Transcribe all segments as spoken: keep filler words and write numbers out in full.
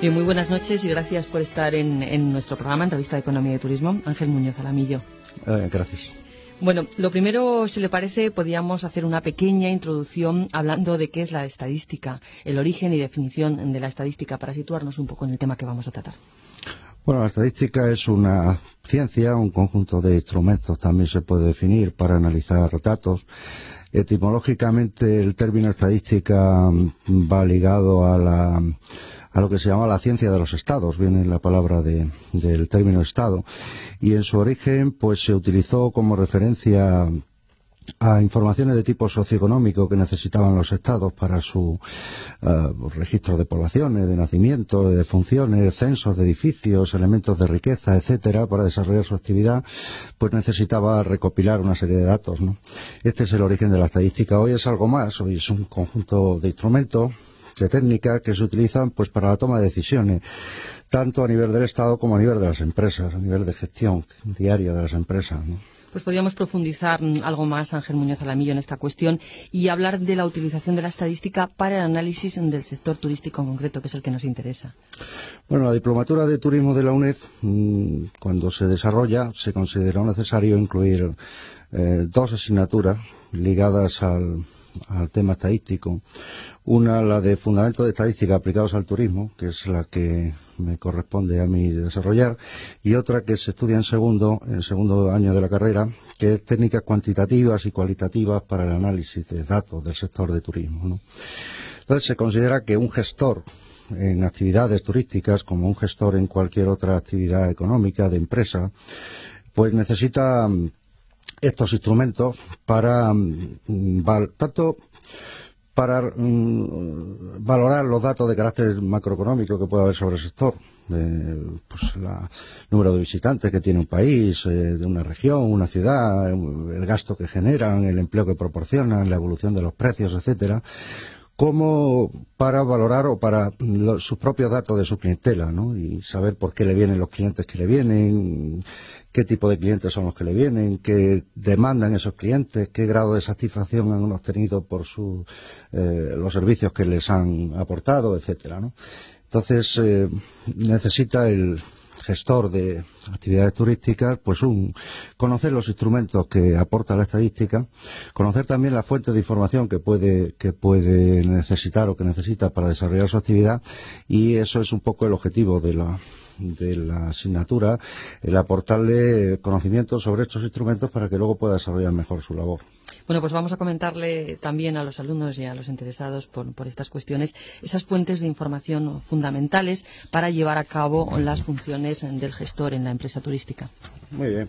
Bien, muy buenas noches y gracias por estar en, en nuestro programa, en Revista de Economía y Turismo. Ángel Muñoz Alamillo. Eh, gracias. Bueno, lo primero, si le parece, podríamos hacer una pequeña introducción hablando de qué es la estadística, el origen y definición de la estadística, para situarnos un poco en el tema que vamos a tratar. Bueno, la estadística es una ciencia, un conjunto de instrumentos, también se puede definir, para analizar datos. Etimológicamente, el término estadística va ligado a la a lo que se llama la ciencia de los estados, viene la palabra de, del término estado, y en su origen pues se utilizó como referencia a informaciones de tipo socioeconómico que necesitaban los estados para su uh, registro de poblaciones, de nacimientos, de defunciones, censos de edificios, elementos de riqueza, etcétera, para desarrollar su actividad, pues necesitaba recopilar una serie de datos, ¿no? Este es el origen de la estadística. Hoy es algo más, hoy es un conjunto de instrumentos, de técnicas que se utilizan pues para la toma de decisiones, tanto a nivel del Estado como a nivel de las empresas, a nivel de gestión diaria de las empresas, ¿no? Pues podríamos profundizar algo más, Ángel Muñoz Alamillo, en esta cuestión y hablar de la utilización de la estadística para el análisis del sector turístico en concreto, que es el que nos interesa. Bueno, la diplomatura de turismo de la UNED, cuando se desarrolla, se consideró necesario incluir eh, dos asignaturas ligadas al, al tema estadístico. Una, la de Fundamentos de Estadística aplicados al turismo, que es la que me corresponde a mí desarrollar, y otra que se estudia en segundo, en segundo año de la carrera, que es Técnicas Cuantitativas y Cualitativas para el Análisis de Datos del Sector de Turismo, ¿no? Entonces se considera que un gestor en actividades turísticas, como un gestor en cualquier otra actividad económica, de empresa, pues necesita estos instrumentos para tanto para mm, valorar los datos de carácter macroeconómico que pueda haber sobre el sector, eh, pues la, el número de visitantes que tiene un país, eh, de una región, una ciudad, el gasto que generan, el empleo que proporcionan, la evolución de los precios, etcétera, como para valorar o para lo, sus propios datos de su clientela, ¿no? Y saber por qué le vienen los clientes que le vienen, qué tipo de clientes son los que le vienen, qué demandan esos clientes, qué grado de satisfacción han obtenido por su, eh, los servicios que les han aportado, etcétera, ¿no? Entonces, eh, necesita el gestor de actividades turísticas, pues un conocer los instrumentos que aporta la estadística, conocer también las fuentes de información que puede que puede necesitar o que necesita para desarrollar su actividad, y eso es un poco el objetivo de la de la asignatura, el aportarle conocimientos sobre estos instrumentos para que luego pueda desarrollar mejor su labor. Bueno, pues vamos a comentarle también a los alumnos y a los interesados por, por estas cuestiones esas fuentes de información fundamentales para llevar a cabo las funciones del gestor en la empresa turística. Muy bien.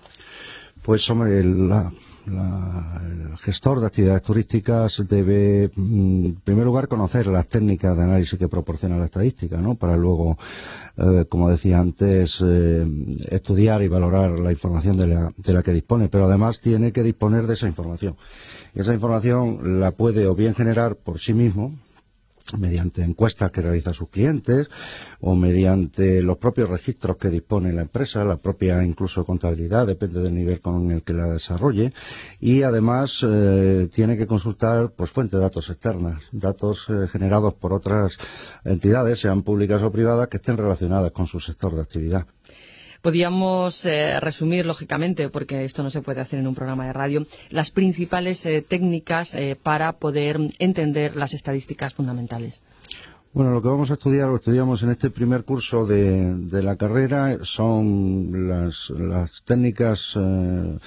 Pues hombre, la, la, el gestor de actividades turísticas debe, en primer lugar, conocer las técnicas de análisis que proporciona la estadística, ¿no? Para luego, eh, como decía antes, eh, estudiar y valorar la información de la, de la que dispone, pero además tiene que disponer de esa información. Y esa información la puede o bien generar por sí mismo, mediante encuestas que realiza sus clientes, o mediante los propios registros que dispone la empresa, la propia incluso contabilidad, depende del nivel con el que la desarrolle, y además eh, tiene que consultar pues fuentes de datos externas, datos eh, generados por otras entidades, sean públicas o privadas, que estén relacionadas con su sector de actividad. Podríamos eh, resumir, lógicamente, porque esto no se puede hacer en un programa de radio, las principales eh, técnicas eh, para poder entender las estadísticas fundamentales. Bueno, lo que vamos a estudiar, o estudiamos en este primer curso de, de la carrera, son las, las técnicas eh,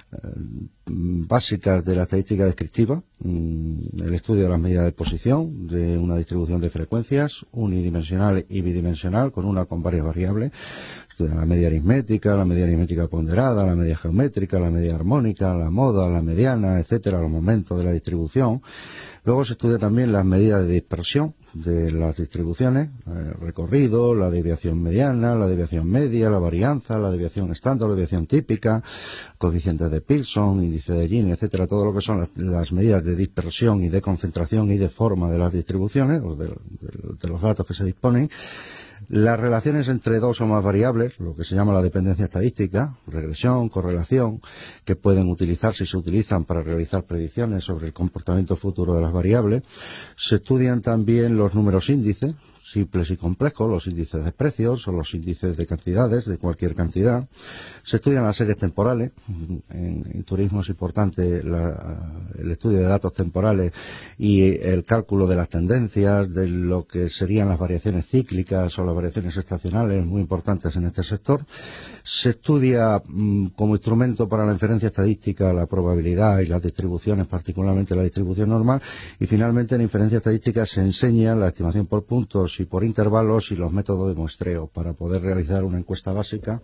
básicas de la estadística descriptiva, el estudio de las medidas de posición, de una distribución de frecuencias unidimensional y bidimensional, con una con varias variables, la media aritmética, la media aritmética ponderada, la media geométrica, la media armónica, la moda, la mediana, etcétera, los momentos de la distribución. Luego se estudia también las medidas de dispersión de las distribuciones, el recorrido, la desviación mediana, la desviación media, la varianza, la desviación estándar, la desviación típica, coeficientes de Pearson, índice de Gini, etcétera, todo lo que son las, las medidas de dispersión y de concentración y de forma de las distribuciones, o de, de, de los datos que se disponen. Las relaciones entre dos o más variables, lo que se llama la dependencia estadística, regresión, correlación, que pueden utilizarse y se utilizan para realizar predicciones sobre el comportamiento futuro de las variables. Se estudian también los números índices, simples y complejos, los índices de precios o los índices de cantidades, de cualquier cantidad. Se estudian las series temporales. En, en turismo es importante la, el estudio de datos temporales y el cálculo de las tendencias, de lo que serían las variaciones cíclicas o las variaciones estacionales, muy importantes en este sector. Se estudia mmm, como instrumento para la inferencia estadística la probabilidad y las distribuciones, particularmente la distribución normal, y finalmente en inferencia estadística se enseña la estimación por puntos y por intervalos y los métodos de muestreo para poder realizar una encuesta básica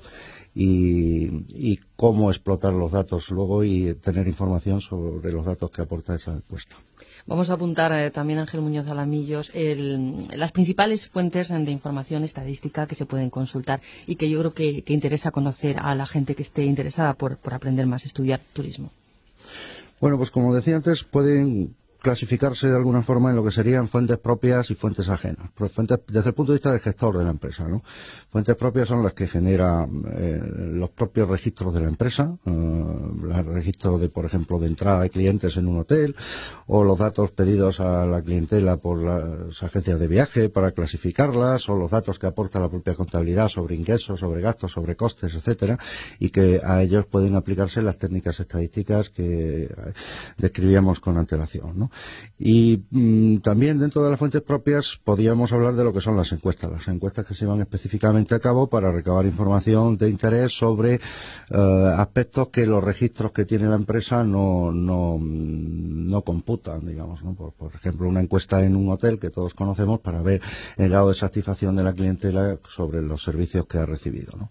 y, y cómo explotar los datos luego y tener información sobre los datos que aporta esa encuesta. Vamos a apuntar eh, también, Ángel Muñoz Alamillos, el, las principales fuentes de información estadística que se pueden consultar y que yo creo que, que interesa conocer a la gente que esté interesada por, por aprender más, estudiar turismo. Bueno, pues como decía antes, pueden clasificarse de alguna forma en lo que serían fuentes propias y fuentes ajenas. Pero fuentes, desde el punto de vista del gestor de la empresa, ¿no? Fuentes propias son las que generan eh, los propios registros de la empresa, eh, el registro de, por ejemplo, de entrada de clientes en un hotel, o los datos pedidos a la clientela por las agencias de viaje para clasificarlas, o los datos que aporta la propia contabilidad sobre ingresos, sobre gastos, sobre costes, etcétera, y que a ellos pueden aplicarse las técnicas estadísticas que describíamos con antelación, ¿no? Y mmm, también dentro de las fuentes propias podríamos hablar de lo que son las encuestas, las encuestas que se llevan específicamente a cabo para recabar información de interés sobre eh, aspectos que los registros que tiene la empresa no no, no computan, digamos, ¿no? Por, por ejemplo, una encuesta en un hotel que todos conocemos para ver el grado de satisfacción de la clientela sobre los servicios que ha recibido, ¿no?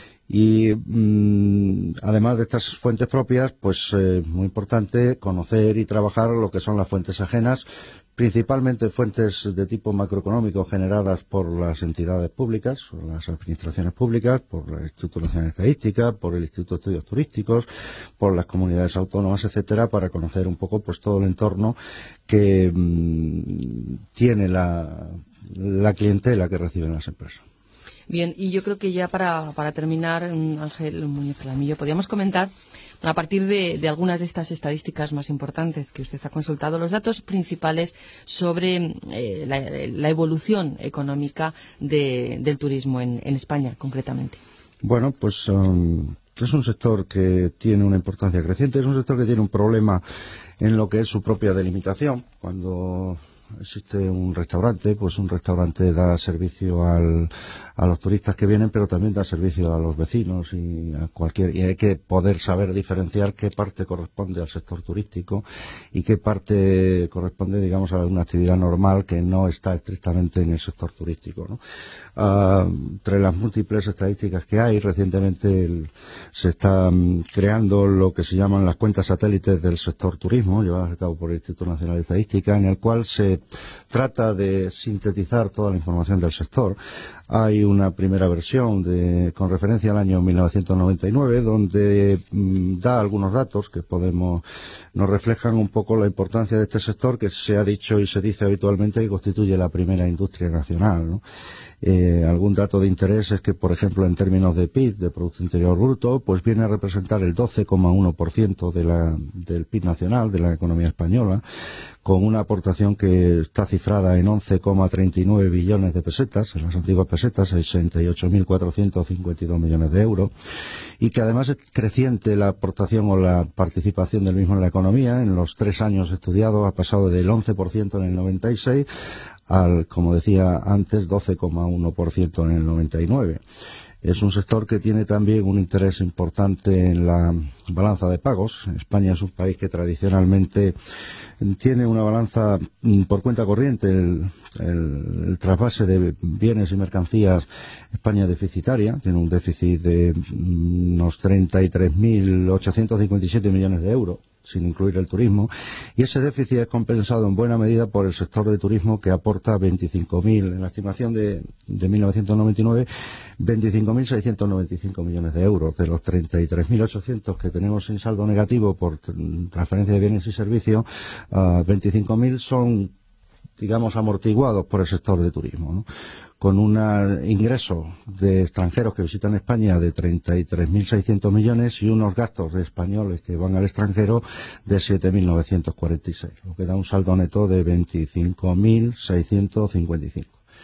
Y mmm, además de estas fuentes propias, pues es eh, muy importante conocer y trabajar lo que son las fuentes ajenas, principalmente fuentes de tipo macroeconómico generadas por las entidades públicas, las administraciones públicas, por el Instituto Nacional de Estadística, por el Instituto de Estudios Turísticos, por las comunidades autónomas, etcétera, para conocer un poco pues todo el entorno que mmm, tiene la, la clientela que reciben las empresas. Bien, y yo creo que ya para, para terminar, Ángel Muñoz Alamillo, podríamos comentar, a partir de, de algunas de estas estadísticas más importantes que usted ha consultado, los datos principales sobre eh, la, la evolución económica de, del turismo en, en España, concretamente. Bueno, pues um, es un sector que tiene una importancia creciente, es un sector que tiene un problema en lo que es su propia delimitación. Cuando existe un restaurante, pues un restaurante da servicio al, a los turistas que vienen, pero también da servicio a los vecinos y a cualquier, y hay que poder saber diferenciar qué parte corresponde al sector turístico y qué parte corresponde, digamos, a una actividad normal que no está estrictamente en el sector turístico, ¿no? Uh, entre las múltiples estadísticas que hay, recientemente el, se están creando lo que se llaman las cuentas satélites del sector turismo, llevadas a cabo por el Instituto Nacional de Estadística, en el cual se trata de sintetizar toda la información del sector. Hay una primera versión de, con referencia al año mil novecientos noventa y nueve, donde mmm, da algunos datos que podemos, nos reflejan un poco la importancia de este sector, que se ha dicho y se dice habitualmente que constituye la primera industria nacional, ¿no? Eh, algún dato de interés es que, por ejemplo, en términos de P I B, de Producto Interior Bruto, pues viene a representar el doce coma uno por ciento de la, del P I B nacional, de la economía española, con una aportación que está cifrada en once coma treinta y nueve billones de pesetas, en las antiguas pesetas, sesenta y ocho mil cuatrocientos cincuenta y dos millones de euros, y que además es creciente la aportación o la participación del mismo en la economía. En los tres años estudiados ha pasado del once por ciento en el noventa y seis al, como decía antes, doce coma uno por ciento en el noventa y nueve. Es un sector que tiene también un interés importante en la balanza de pagos. España es un país que tradicionalmente tiene una balanza por cuenta corriente, el, el, el trasvase de bienes y mercancías. España es deficitaria, tiene un déficit de unos treinta y tres mil ochocientos cincuenta y siete millones de euros, sin incluir el turismo, y ese déficit es compensado en buena medida por el sector de turismo, que aporta veinticinco mil, en la estimación de, de mil novecientos noventa y nueve, veinticinco mil seiscientos noventa y cinco millones de euros. De los treinta y tres mil ochocientos que tenemos en saldo negativo por transferencia de bienes y servicios, uh, veinticinco mil son, digamos, amortiguados por el sector de turismo, ¿no? Con un ingreso de extranjeros que visitan España de treinta y tres mil seiscientos millones y unos gastos de españoles que van al extranjero de siete mil novecientos cuarenta y seis, lo que da un saldo neto de veinticinco mil seiscientos cincuenta y cinco.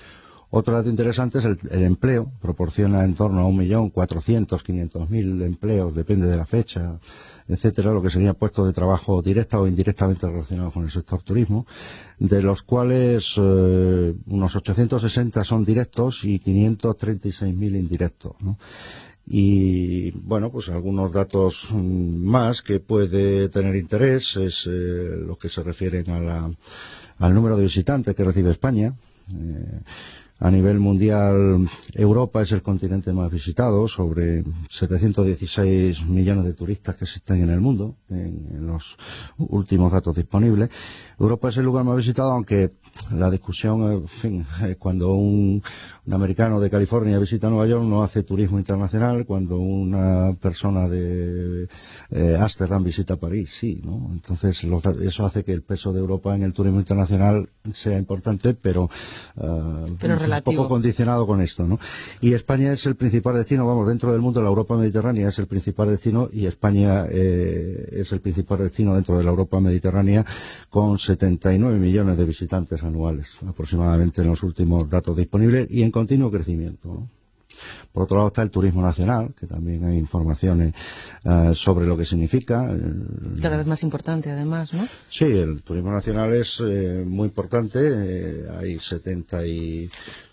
Otro dato interesante es el, el empleo. Proporciona en torno a un millón cuatrocientos, quinientos mil empleos, depende de la fecha, etcétera, lo que serían puestos de trabajo directa o indirectamente relacionados con el sector turismo, de los cuales eh, unos ochocientos sesenta son directos y quinientos treinta y seis mil indirectos, ¿no? Y bueno, pues algunos datos más que puede tener interés es eh, los que se refieren a la, al número de visitantes que recibe España. Eh, A nivel mundial, Europa es el continente más visitado, sobre setecientos dieciséis millones de turistas que existen en el mundo, en, en los últimos datos disponibles. Europa es el lugar más visitado, aunque la discusión, en fin, cuando un, un americano de California visita Nueva York no hace turismo internacional, cuando una persona de eh, Ámsterdam visita París, sí, ¿no? Entonces, los, eso hace que el peso de Europa en el turismo internacional sea importante, pero, uh, pero un poco condicionado con esto, ¿no? Y España es el principal destino, vamos, dentro del mundo, la Europa mediterránea es el principal destino y España eh, es el principal destino dentro de la Europa mediterránea con setenta y nueve millones de visitantes anuales, aproximadamente en los últimos datos disponibles y en continuo crecimiento, ¿no? Por otro lado está el turismo nacional, que también hay informaciones uh, sobre lo que significa. Cada vez más importante, además, ¿no? Sí, el turismo nacional es eh, muy importante. Eh, hay setenta y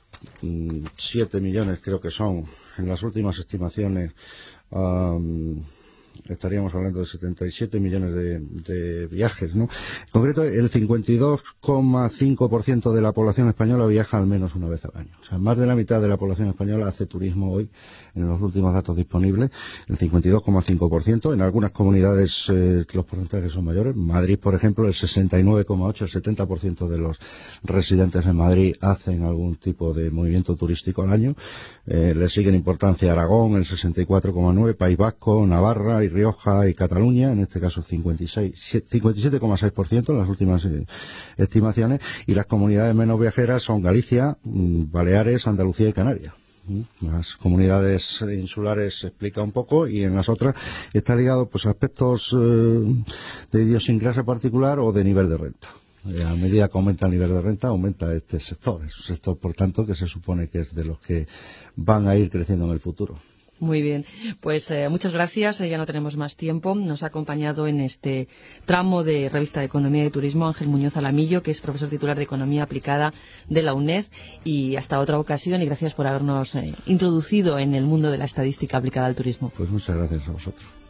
siete millones, creo que son, en las últimas estimaciones. Um, estaríamos hablando de setenta y siete millones de, de viajes, ¿no? En concreto, el cincuenta y dos coma cinco por ciento de la población española viaja al menos una vez al año. O sea, más de la mitad de la población española hace turismo hoy, en los últimos datos disponibles, el cincuenta y dos coma cinco por ciento. En algunas comunidades eh, los porcentajes son mayores. Madrid, por ejemplo, el sesenta y nueve coma ocho por ciento, el setenta por ciento de los residentes en Madrid hacen algún tipo de movimiento turístico al año. Eh, le sigue en importancia Aragón, el sesenta y cuatro coma nueve por ciento, País Vasco, Navarra y Rioja y Cataluña, en este caso cincuenta y siete coma seis por ciento en las últimas eh, estimaciones, y las comunidades menos viajeras son Galicia, Baleares, Andalucía y Canarias. Las comunidades insulares se explica un poco y en las otras está ligado pues a aspectos eh, de idiosincrasia particular o de nivel de renta. Eh, a medida que aumenta el nivel de renta, aumenta este sector. Es un sector, por tanto, que se supone que es de los que van a ir creciendo en el futuro. Muy bien, pues eh, muchas gracias, eh, ya no tenemos más tiempo. Nos ha acompañado en este tramo de Revista de Economía y Turismo Ángel Muñoz Alamillo, que es profesor titular de Economía Aplicada de la UNED, y hasta otra ocasión, y gracias por habernos eh, introducido en el mundo de la estadística aplicada al turismo. Pues muchas gracias a vosotros.